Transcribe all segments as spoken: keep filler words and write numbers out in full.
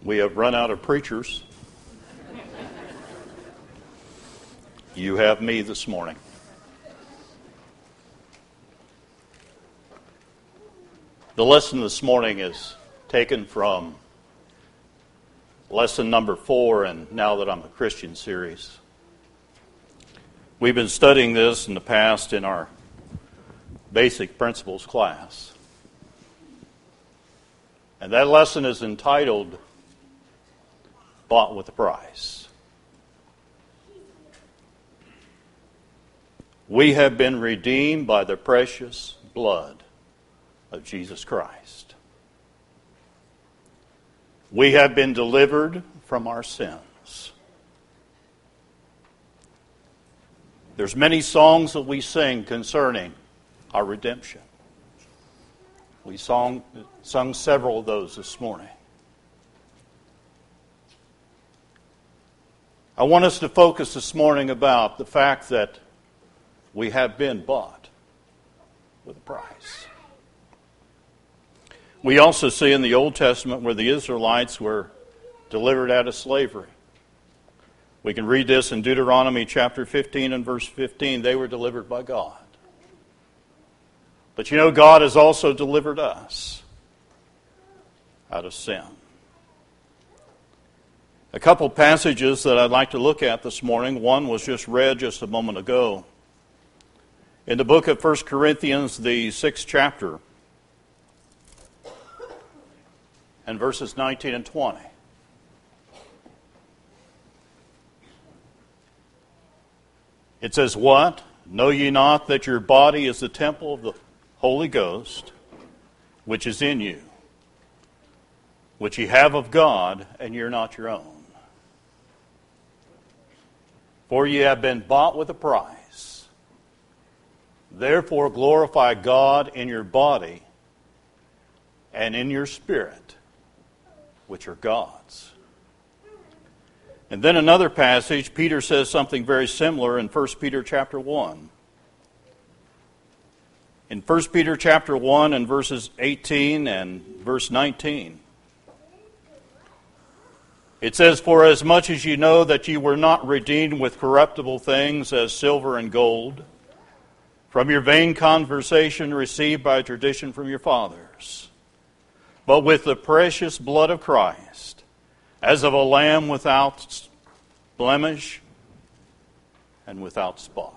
We have run out of preachers. You have me this morning. The lesson this morning is taken from lesson number four in Now That I'm a Christian series. We've been studying this in the past in our basic principles class. And that lesson is entitled, Bought with a Price. We have been redeemed by the precious blood of Jesus Christ. We have been delivered from our sins. There's many songs that we sing concerning our redemption. We sung, sung several of those this morning. I want us to focus this morning about the fact that we have been bought with a price. We also see in the Old Testament where the Israelites were delivered out of slavery. We can read this in Deuteronomy chapter fifteen and verse fifteen. They were delivered by God. But you know, God has also delivered us out of sin. A couple passages that I'd like to look at this morning. One was just read just a moment ago. In the book of First Corinthians, the sixth chapter, and verses nineteen and twenty. It says, "What? Know ye not that your body is the temple of the Holy Ghost, which is in you, which ye have of God, and ye are not your own? For ye have been bought with a price. Therefore glorify God in your body and in your spirit, which are God's." And then another passage, Peter says something very similar in First Peter chapter one. In First Peter chapter one and verses eighteen and verse nineteen. It says, "For as much as ye know that ye were not redeemed with corruptible things as silver and gold, from your vain conversation received by tradition from your fathers, but with the precious blood of Christ, as of a lamb without blemish and without spot."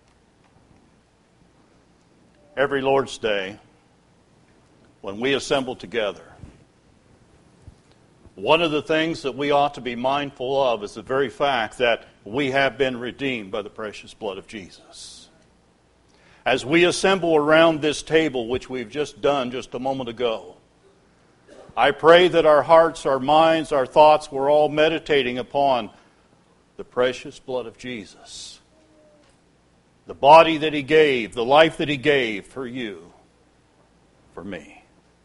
Every Lord's Day, when we assemble together, one of the things that we ought to be mindful of is the very fact that we have been redeemed by the precious blood of Jesus. As we assemble around this table, which we've just done just a moment ago, I pray that our hearts, our minds, our thoughts, we're all meditating upon the precious blood of Jesus. The body that He gave, the life that He gave for you, for me.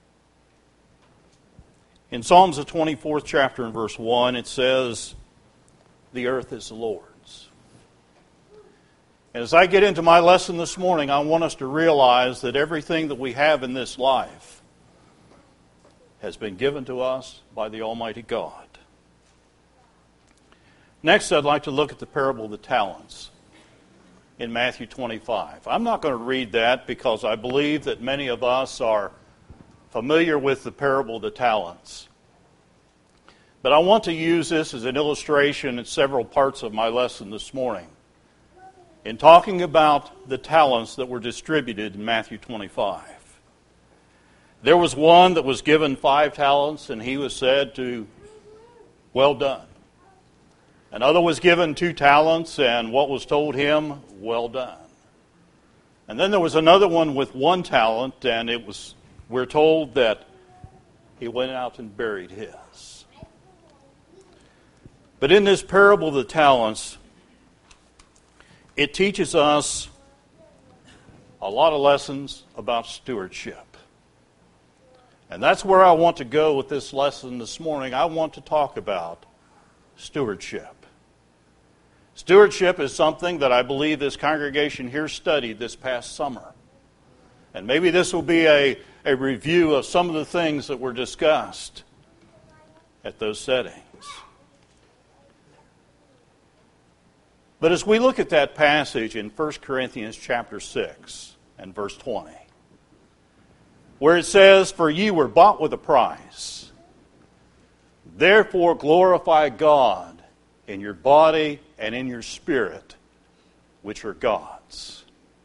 In Psalms the twenty-fourth chapter and verse one, it says, "The earth is the Lord's." And as I get into my lesson this morning, I want us to realize that everything that we have in this life has been given to us by the Almighty God. Next, I'd like to look at the parable of the talents in Matthew twenty-five. I'm not going to read that because I believe that many of us are familiar with the parable of the talents. But I want to use this as an illustration in several parts of my lesson this morning in talking about the talents that were distributed in Matthew twenty-five. There was one that was given five talents, and he was said to, "Well done." Another was given two talents, and what was told him, "Well done." And then there was another one with one talent, and it was, we're told that he went out and buried his. But in this parable of the talents, it teaches us a lot of lessons about stewardship. And that's where I want to go with this lesson this morning. I want to talk about stewardship. Stewardship is something that I believe this congregation here studied this past summer. And maybe this will be a, a review of some of the things that were discussed at those settings. But as we look at that passage in First Corinthians chapter six and verse twenty, where it says, "For ye were bought with a price, therefore glorify God in your body and in your spirit, which are God's."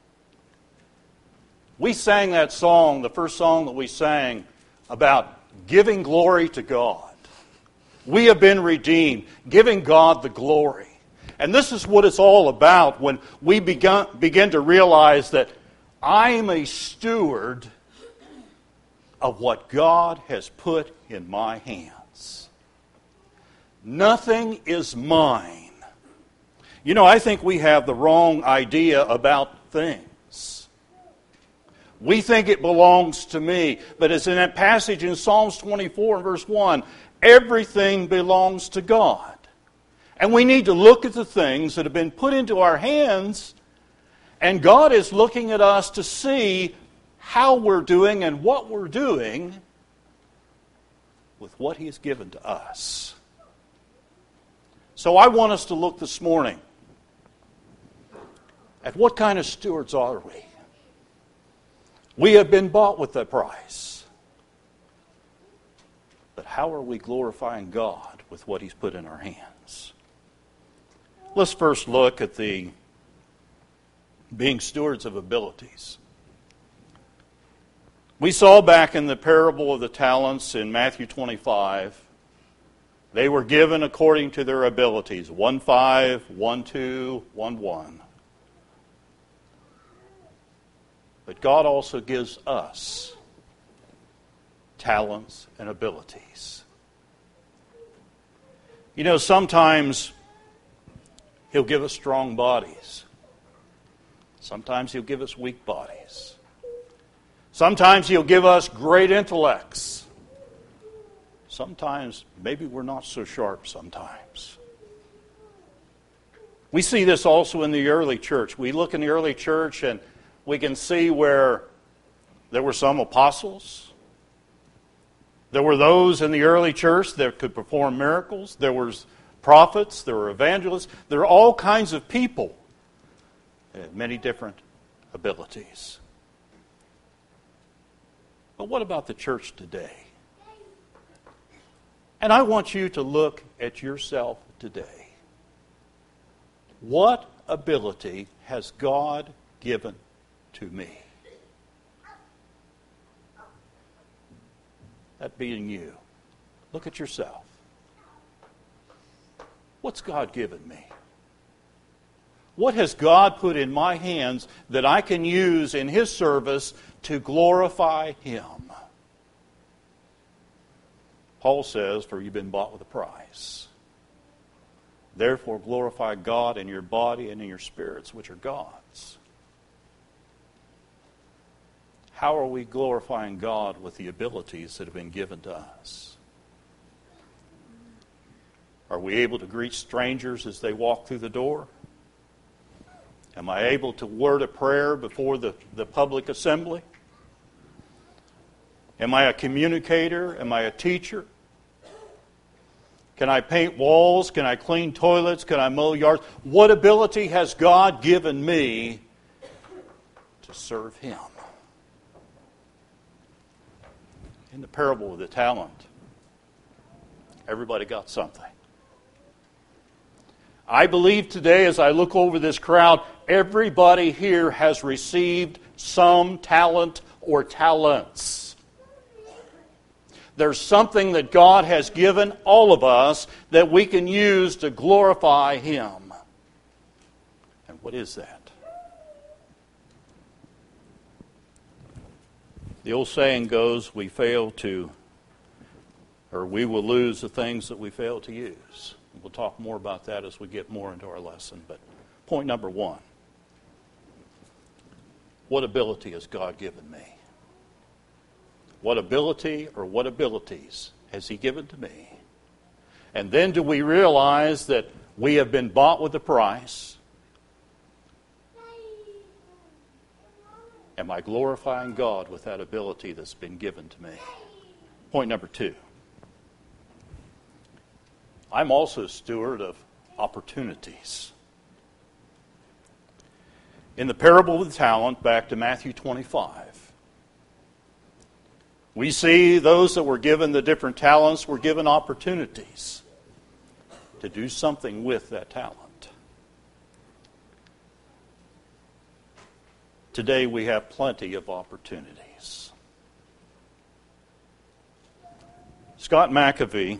We sang that song, the first song that we sang, about giving glory to God. We have been redeemed, giving God the glory. And this is what it's all about when we begin, begin to realize that I'm a steward of what God has put in my hands. Nothing is mine. You know, I think we have the wrong idea about things. We think it belongs to me. But as in that passage in Psalms twenty-four and verse one, everything belongs to God. And we need to look at the things that have been put into our hands, and God is looking at us to see how we're doing and what we're doing with what He has given to us. So I want us to look this morning at what kind of stewards are we? We have been bought with a price. But how are we glorifying God with what He's put in our hands? Let's first look at the being stewards of abilities. We saw back in the parable of the talents in Matthew twenty-five, they were given according to their abilities. One five, one two, one one. But God also gives us talents and abilities. You know, sometimes He'll give us strong bodies. Sometimes He'll give us weak bodies. Sometimes He'll give us great intellects. Sometimes maybe we're not so sharp sometimes. We see this also in the early church. We look in the early church and we can see where there were some apostles. There were those in the early church that could perform miracles. There were prophets. There were evangelists. There are all kinds of people that had many different abilities. But what about the church today? And I want you to look at yourself today. What ability has God given to me? That being you. Look at yourself. What's God given me? What has God put in my hands that I can use in His service to glorify Him? Paul says, "For you've been bought with a price. Therefore glorify God in your body and in your spirits, which are God's." How are we glorifying God with the abilities that have been given to us? Are we able to greet strangers as they walk through the door? Am I able to word a prayer before the, the public assembly? Am I a communicator? Am I a teacher? Can I paint walls? Can I clean toilets? Can I mow yards? What ability has God given me to serve Him? In the parable of the talent, everybody got something. I believe today, as I look over this crowd, everybody here has received some talent or talents. There's something that God has given all of us that we can use to glorify Him. And what is that? The old saying goes, we fail to, or we will lose the things that we fail to use. We'll talk more about that as we get more into our lesson. But point number one, what ability has God given me? What ability or what abilities has He given to me? And then do we realize that we have been bought with a price? Am I glorifying God with that ability that's been given to me? Point number two. I'm also a steward of opportunities. In the parable of the talent, back to Matthew twenty-five, we see those that were given the different talents were given opportunities to do something with that talent. Today we have plenty of opportunities. Scott McAfee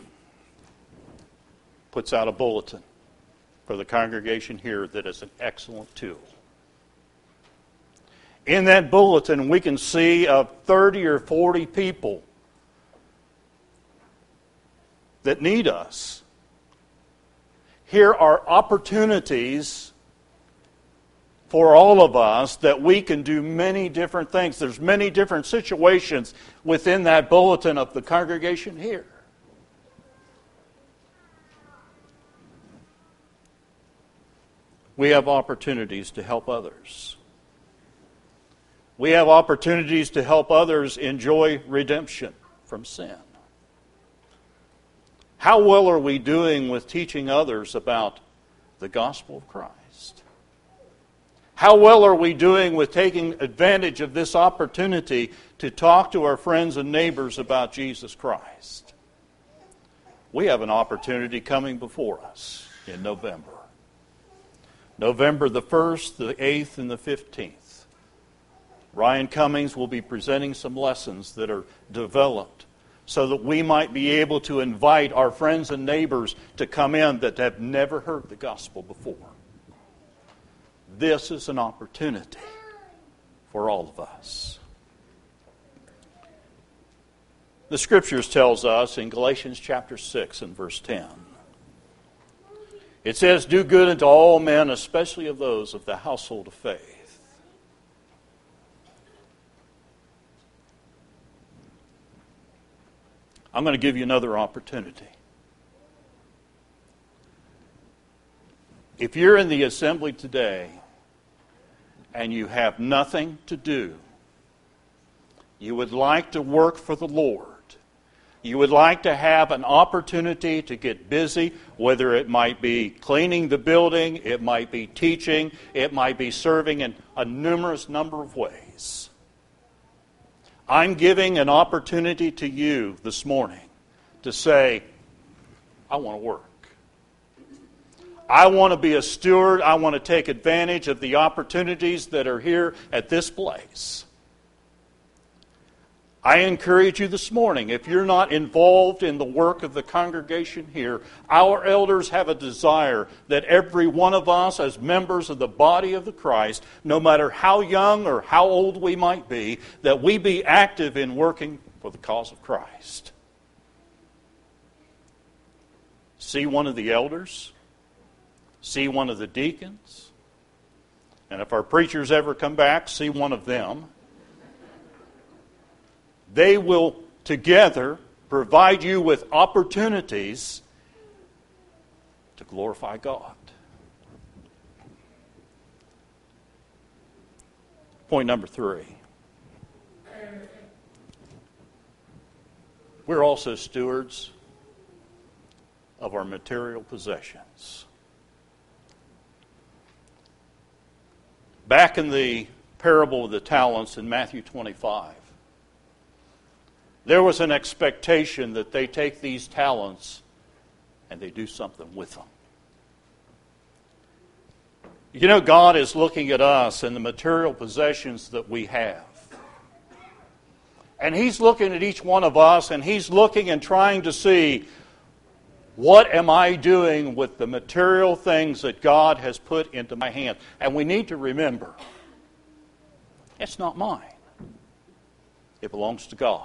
puts out a bulletin for the congregation here that is an excellent tool. In that bulletin, we can see of thirty or forty people that need us. Here are opportunities for all of us that we can do many different things. There's many different situations within that bulletin of the congregation here. We have opportunities to help others. We have opportunities to help others enjoy redemption from sin. How well are we doing with teaching others about the gospel of Christ? How well are we doing with taking advantage of this opportunity to talk to our friends and neighbors about Jesus Christ? We have an opportunity coming before us in November. November the first, the eighth, and the fifteenth. Ryan Cummings will be presenting some lessons that are developed so that we might be able to invite our friends and neighbors to come in that have never heard the gospel before. This is an opportunity for all of us. The Scriptures tells us in Galatians chapter six and verse ten, it says, "Do good unto all men, especially of those of the household of faith." I'm going to give you another opportunity. If you're in the assembly today and you have nothing to do, you would like to work for the Lord, you would like to have an opportunity to get busy, whether it might be cleaning the building, it might be teaching, it might be serving in a numerous number of ways. I'm giving an opportunity to you this morning to say, I want to work. I want to be a steward. I want to take advantage of the opportunities that are here at this place. I encourage you this morning, if you're not involved in the work of the congregation here, our elders have a desire that every one of us as members of the body of the Christ, no matter how young or how old we might be, that we be active in working for the cause of Christ. See one of the elders, see one of the deacons, and if our preachers ever come back, see one of them. They will together provide you with opportunities to glorify God. Point number three. We're also stewards of our material possessions. Back in the parable of the talents in Matthew twenty-five, there was an expectation that they take these talents and they do something with them. You know, God is looking at us and the material possessions that we have. And He's looking at each one of us and He's looking and trying to see, what am I doing with the material things that God has put into my hand? And we need to remember, it's not mine. It belongs to God.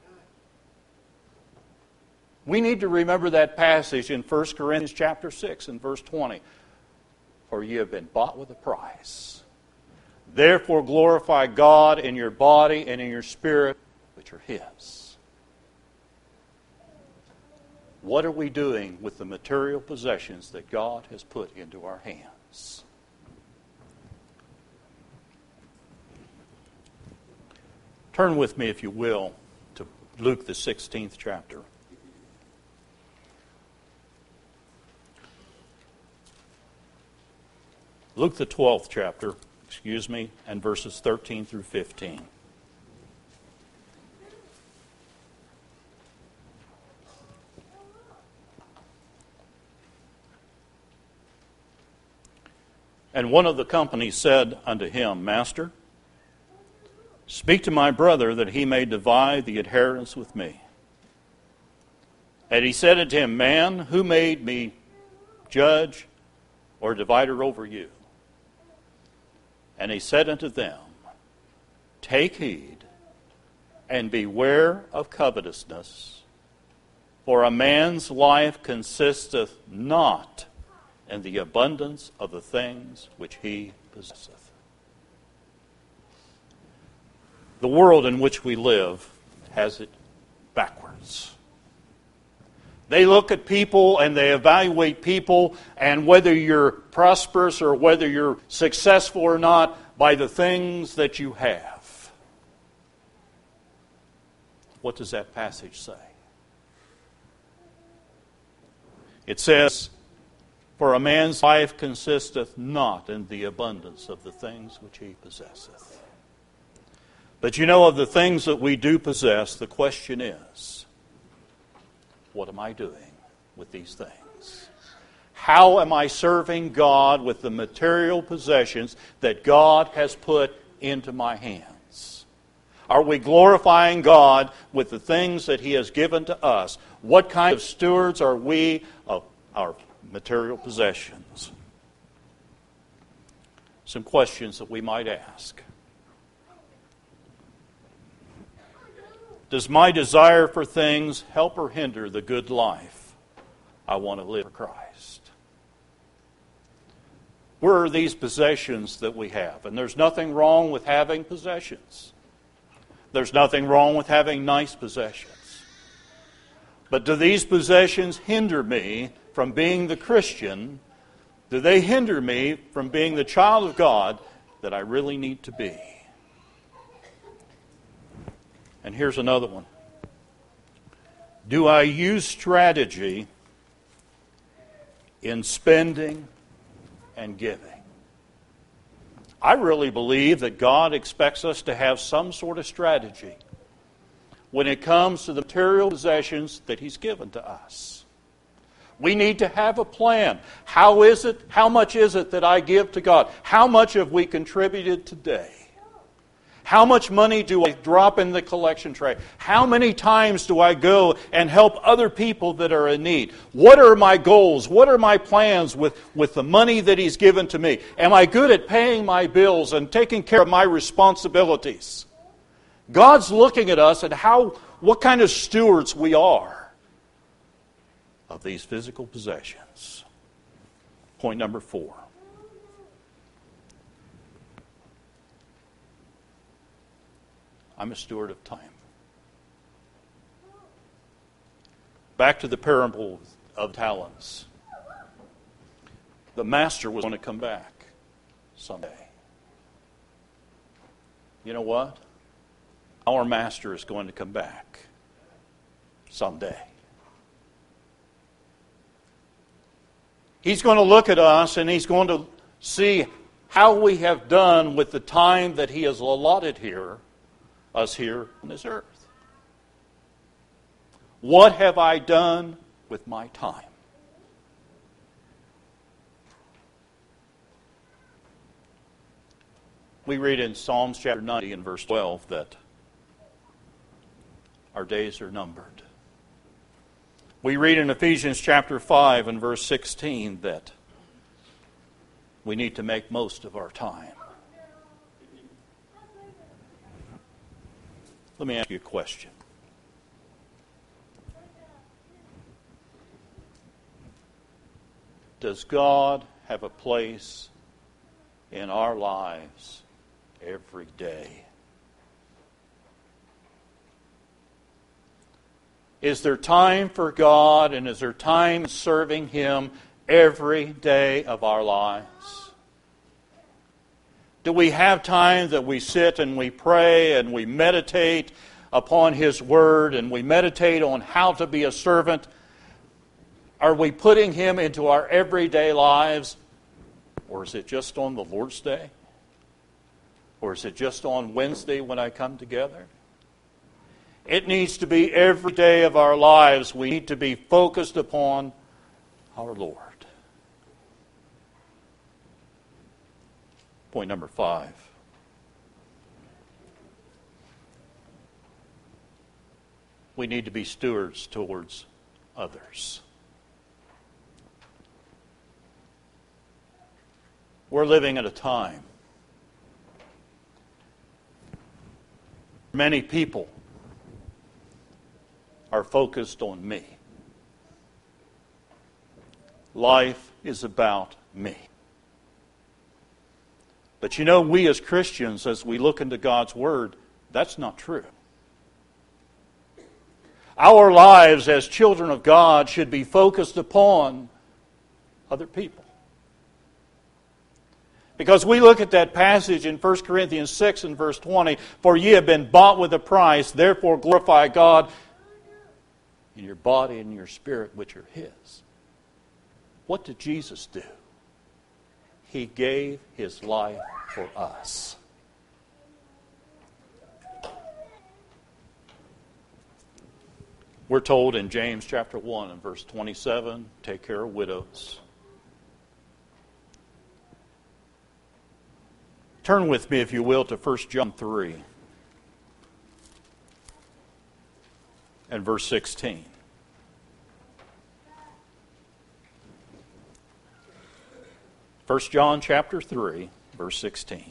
We need to remember that passage in First Corinthians chapter six and verse twenty. For you have been bought with a price. Therefore glorify God in your body and in your spirit, which are His. What are we doing with the material possessions that God has put into our hands? Turn with me, if you will, to Luke the sixteenth chapter. Luke the twelfth chapter, excuse me, and verses thirteen through fifteen. And one of the company said unto him, Master, speak to my brother that he may divide the inheritance with me. And he said unto him, Man, who made me judge or divider over you? And he said unto them, Take heed, and beware of covetousness, for a man's life consisteth not in the abundance of the things which he possesseth. The world in which we live has it backwards. They look at people and they evaluate people, and whether you're prosperous or whether you're successful or not, by the things that you have. What does that passage say? It says, For a man's life consisteth not in the abundance of the things which he possesseth. But you know, of the things that we do possess, the question is, what am I doing with these things? How am I serving God with the material possessions that God has put into my hands? Are we glorifying God with the things that He has given to us? What kind of stewards are we of our material possessions? Some questions that we might ask. Does my desire for things help or hinder the good life I want to live for Christ? Where are these possessions that we have? And there's nothing wrong with having possessions. There's nothing wrong with having nice possessions. But do these possessions hinder me from being the Christian? Do they hinder me from being the child of God that I really need to be? And here's another one. Do I use strategy in spending and giving? I really believe that God expects us to have some sort of strategy when it comes to the material possessions that He's given to us. We need to have a plan. How is it? How much is it that I give to God? How much have we contributed today? How much money do I drop in the collection tray? How many times do I go and help other people that are in need? What are my goals? What are my plans with, with the money that He's given to me? Am I good at paying my bills and taking care of my responsibilities? God's looking at us and how, what kind of stewards we are of these physical possessions. Point number four. I'm a steward of time. Back to the parable of talents. The master was going to come back someday. You know what? Our master is going to come back someday. He's going to look at us and He's going to see how we have done with the time that He has allotted here, us here on this earth. What have I done with my time? We read in Psalms chapter ninety and verse twelve that our days are numbered. We read in Ephesians chapter five and verse sixteen that we need to make most of our time. Let me ask you a question. Does God have a place in our lives every day? Is there time for God and is there time serving Him every day of our lives? Do we have time that we sit and we pray and we meditate upon His Word and we meditate on how to be a servant? Are we putting Him into our everyday lives? Or is it just on the Lord's Day? Or is it just on Wednesday when I come together? It needs to be every day of our lives. We need to be focused upon our Lord. Point number five. We need to be stewards towards others. We're living at a time many people are focused on me. Life is about me. But you know, we as Christians, as we look into God's Word, that's not true. Our lives as children of God should be focused upon other people. Because we look at that passage in First Corinthians six and verse twenty, "For ye have been bought with a price, therefore glorify God in your body and your spirit, which are His." What did Jesus do? He gave His life for us. We're told in James chapter one and verse twenty-seven, take care of widows. Turn with me, if you will, to First John three and verse sixteen. First John chapter three, verse sixteen.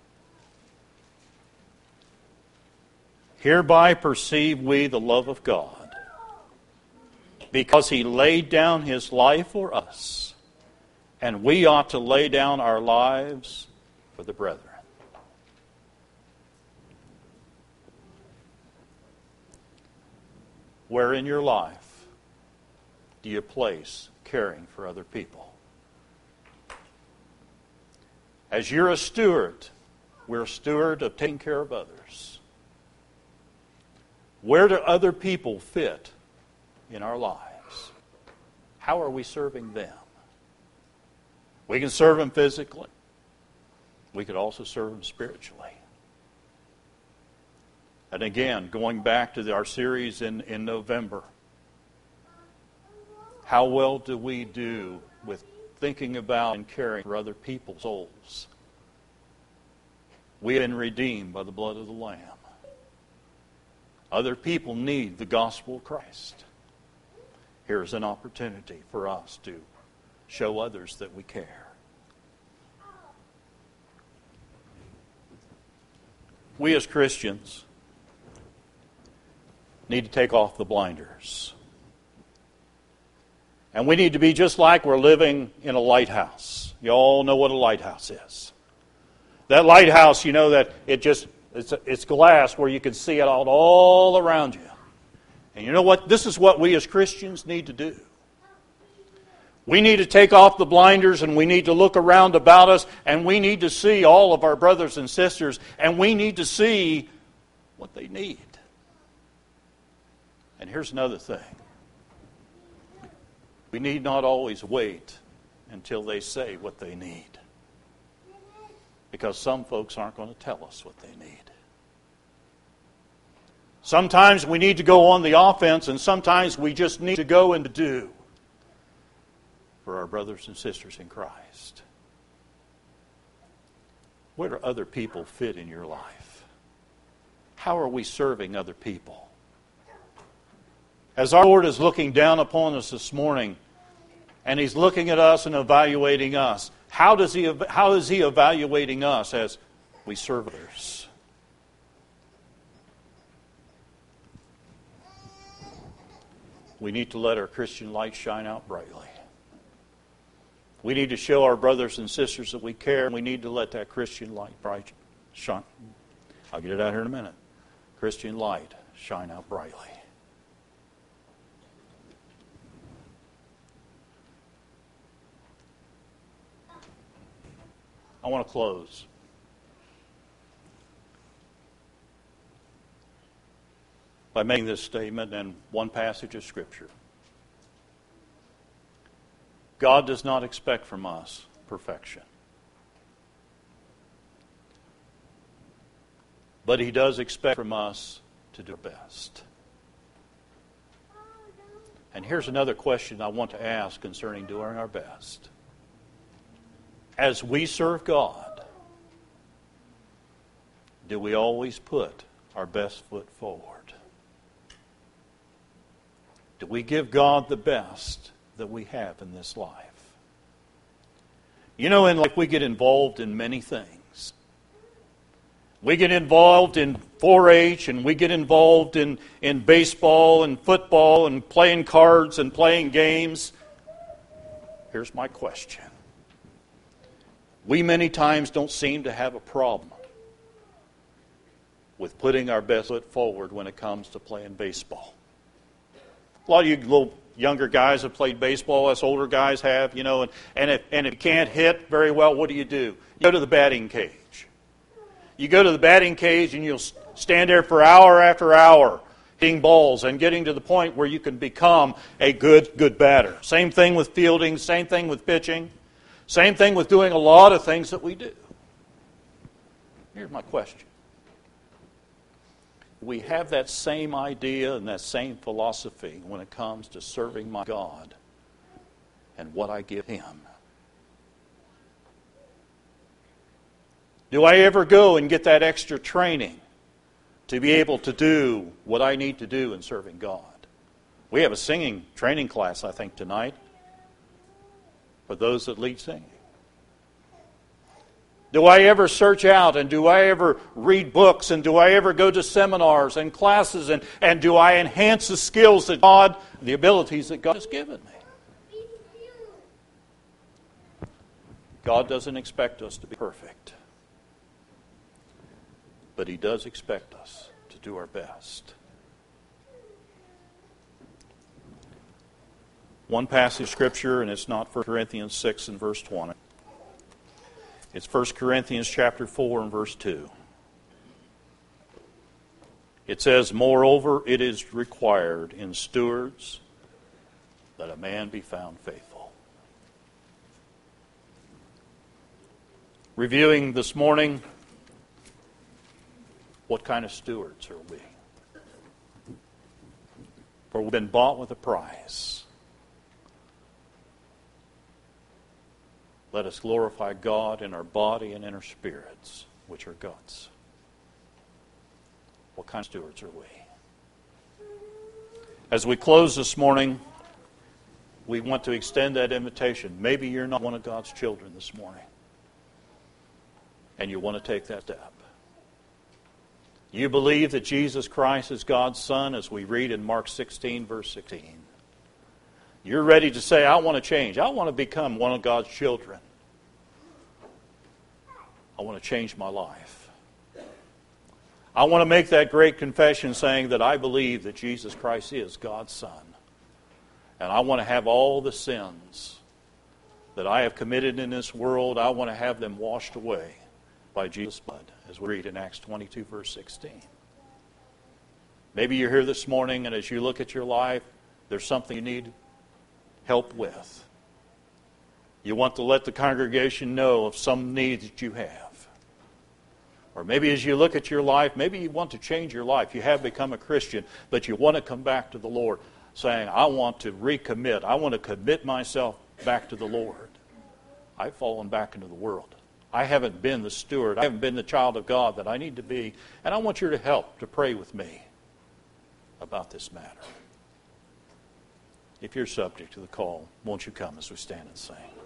"Hereby perceive we the love of God, because He laid down His life for us, and we ought to lay down our lives for the brethren." Where in your life do you place caring for other people? As you're a steward, we're a steward of taking care of others. Where do other people fit in our lives? How are we serving them? We can serve them physically. We could also serve them spiritually. And again, going back to the, our series in, in November, how well do we do with thinking about and caring for other people's souls? We have been redeemed by the blood of the Lamb. Other people need the gospel of Christ. Here's an opportunity for us to show others that we care. We as Christians need to take off the blinders. And we need to be just like we're living in a lighthouse. You all know what a lighthouse is. That lighthouse, you know that it just, it's, it's glass where you can see it out all around you. And you know what? This is what we as Christians need to do. We need to take off the blinders and we need to look around about us and we need to see all of our brothers and sisters and we need to see what they need. And here's another thing. We need not always wait until they say what they need. Because some folks aren't going to tell us what they need. Sometimes we need to go on the offense and sometimes we just need to go and do for our brothers and sisters in Christ. Where do other people fit in your life? How are we serving other people? As our Lord is looking down upon us this morning, and He's looking at us and evaluating us, how does He, how is He evaluating us as we serve others? We need to let our Christian light shine out brightly. We need to show our brothers and sisters that we care, and we need to let that Christian light bright shine. I'll get it out here in a minute. Christian light shine out brightly. I want to close by making this statement in one passage of Scripture. God does not expect from us perfection. But He does expect from us to do our best. And here's another question I want to ask concerning doing our best. As we serve God, do we always put our best foot forward? Do we give God the best that we have in this life? You know, in life we get involved in many things. We get involved in four H, and we get involved in, in baseball and football and playing cards and playing games. Here's my question. We many times don't seem to have a problem with putting our best foot forward when it comes to playing baseball. A lot of you little younger guys have played baseball, us older guys have, you know, and, and, if, and if you can't hit very well, what do you do? You go to the batting cage. You go to the batting cage and you'll stand there for hour after hour hitting balls and getting to the point where you can become a good, good batter. Same thing with fielding, same thing with pitching, same thing with doing a lot of things that we do. Here's my question. We have that same idea and that same philosophy when it comes to serving my God and what I give Him. Do I ever go and get that extra training to be able to do what I need to do in serving God? We have a singing training class, I think, tonight for those that lead singing. Do I ever search out and do I ever read books and do I ever go to seminars and classes and, and do I enhance the skills that God, the abilities that God has given me? God doesn't expect us to be perfect, but He does expect us to do our best. One passage of Scripture, and it's not First Corinthians six and verse twenty. It's First Corinthians chapter four and verse two. It says, "Moreover, it is required in stewards that a man be found faithful." Reviewing this morning, what kind of stewards are we? For we've been bought with a price. Let us glorify God in our body and in our spirits, which are God's. What kind of stewards are we? As we close this morning, we want to extend that invitation. Maybe you're not one of God's children this morning, and you want to take that step. You believe that Jesus Christ is God's Son, as we read in Mark sixteen, verse sixteen. You're ready to say, I want to change. I want to become one of God's children. I want to change my life. I want to make that great confession saying that I believe that Jesus Christ is God's Son. And I want to have all the sins that I have committed in this world, I want to have them washed away by Jesus' blood, as we read in Acts twenty-two, verse sixteen. Maybe you're here this morning, and as you look at your life, there's something you need help with. You want to let the congregation know of some need that you have. Or maybe as you look at your life, maybe you want to change your life. You have become a Christian, but you want to come back to the Lord, saying, I want to recommit. I want to commit myself back to the Lord. I've fallen back into the world. I haven't been the steward. I haven't been the child of God that I need to be. And I want you to help, to pray with me about this matter. If you're subject to the call, won't you come as we stand and sing?